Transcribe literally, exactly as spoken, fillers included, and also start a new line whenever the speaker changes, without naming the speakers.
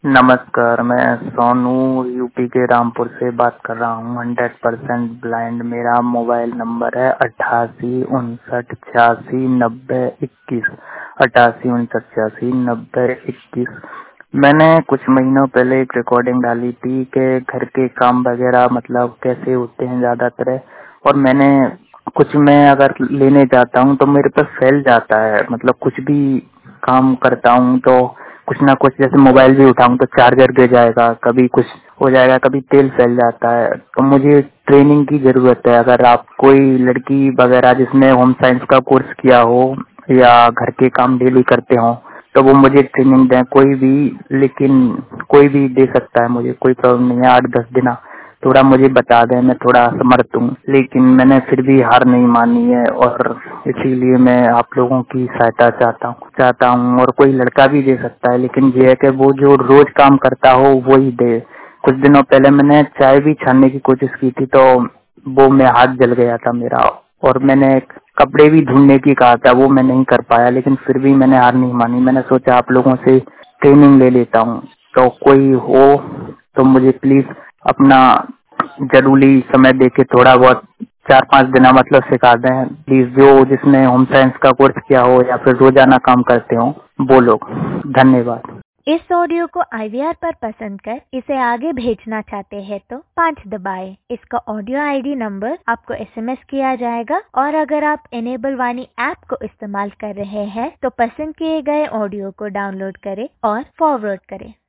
नमस्कार, मैं सोनू यूपी के रामपुर से बात कर रहा हूँ। Hundred percent blind. मेरा मोबाइल नंबर है अट्ठासी उनसठ छियासी नब्बे इक्कीस अट्ठासी उनसठ छियासी नब्बे इक्कीस। मैंने कुछ महीनों पहले एक रिकॉर्डिंग डाली थी कि घर के काम वगैरह मतलब कैसे होते हैं ज्यादातर, और मैंने कुछ मैं अगर लेने जाता हूँ तो मेरे पे फैल जाता है। मतलब कुछ भी काम करता हूँ तो कुछ ना कुछ, जैसे मोबाइल भी उठाऊं तो चार्जर गिर जाएगा, कभी कुछ हो जाएगा, कभी तेल फैल जाता है। तो मुझे ट्रेनिंग की जरूरत है। अगर आप कोई लड़की वगैरह जिसने होम साइंस का कोर्स किया हो या घर के काम डेली करते हो तो वो मुझे ट्रेनिंग दें, कोई भी, लेकिन कोई भी दे सकता है, मुझे कोई प्रॉब्लम नहीं है। आठ दस दिन थोड़ा मुझे बता दें, मैं थोड़ा समर्थ हूँ, लेकिन मैंने फिर भी हार नहीं मानी है और इसीलिए मैं आप लोगों की सहायता चाहता हूँ चाहता हूँ और कोई लड़का भी दे सकता है, लेकिन ये है कि वो जो रोज काम करता हो वो ही दे। कुछ दिनों पहले मैंने चाय भी छानने की कोशिश की थी तो वो में हाथ जल गया था मेरा, और मैंने कपड़े भी धुलने की कहा था, वो मैं नहीं कर पाया, लेकिन फिर भी मैंने हार नहीं मानी। मैंने सोचा आप लोगों से ट्रेनिंग ले लेता हूँ, तो कोई हो तो मुझे प्लीज अपना जरूरी समय देके थोड़ा बहुत चार पांच दिन मतलब सिखा दें प्लीज, जो जिसने होम साइंस का कोर्स किया हो या फिर रोजाना काम करते हो वो लोग। धन्यवाद।
इस ऑडियो को आई वी आर पर पसंद कर इसे आगे भेजना चाहते हैं तो पाँच दबाएं। इसका ऑडियो आई डी नंबर आपको एस एम एस किया जाएगा, और अगर आप इनेबल वाणी ऐप को इस्तेमाल कर रहे हैं तो पसंद किए गए ऑडियो को डाउनलोड करें और फॉरवर्ड करें।